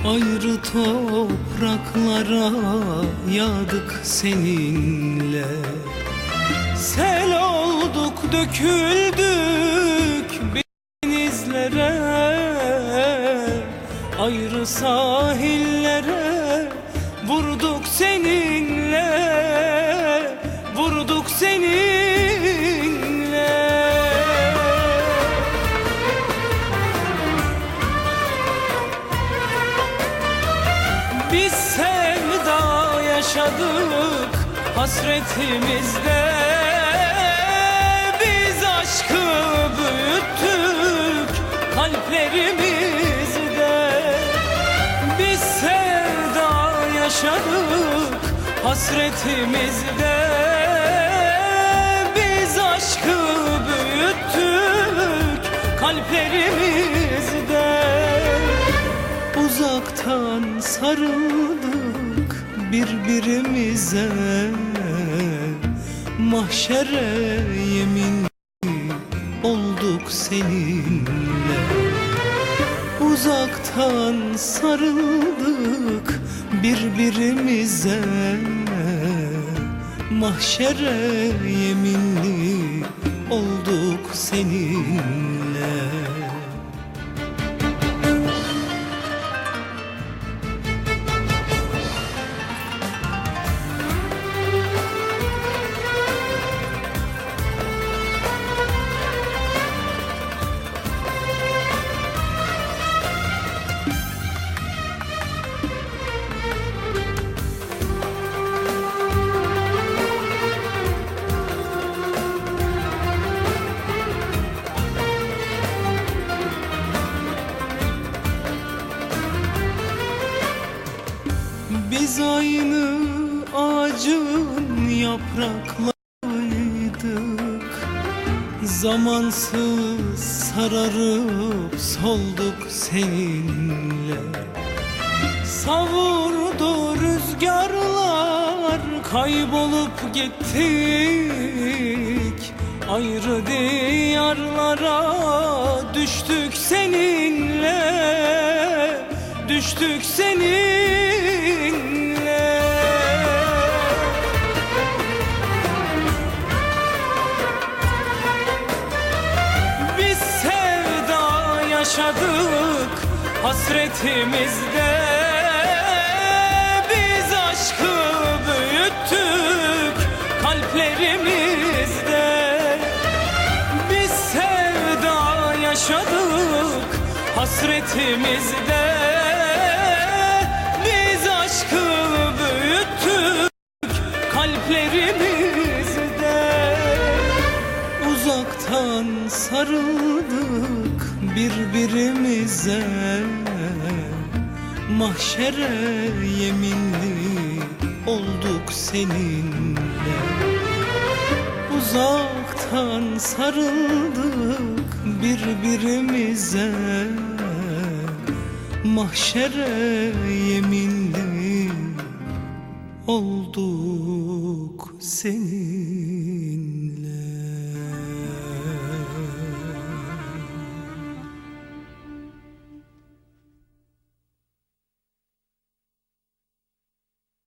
Ayrı topraklara yağdık seninle. Sel olduk, döküldük denizlere, ayrı sahillere vurduk seninle, vurduk seninle. Biz sevda yaşadık hasretimizde, biz aşkı büyüttük kalplerimizde. Biz sevda yaşadık hasretimizde, biz aşkı büyüttük kalplerimizde. Uzaktan sarıldık birbirimize, mahşere yemin olduk seninle. Uzaktan sarıldık birbirimize, mahşere yeminli olduk seninle. Biz aynı ağacın yapraklarıydık, zamansız sararıp solduk seninle. Savurdu rüzgarlar, kaybolup gittik, ayrı diyarlara düştük seninle, düştük seninle. Biz sevda yaşadık hasretimizde, biz aşkı büyüttük kalplerimizde. Biz sevda yaşadık hasretimizde, biz aşkı büyüttük kalplerimizde. Uzaktan sarıldık birbirimize, mahşere yeminli olduk seninle. Uzaktan sarıldık birbirimize, mahşere yeminli olduk seninle.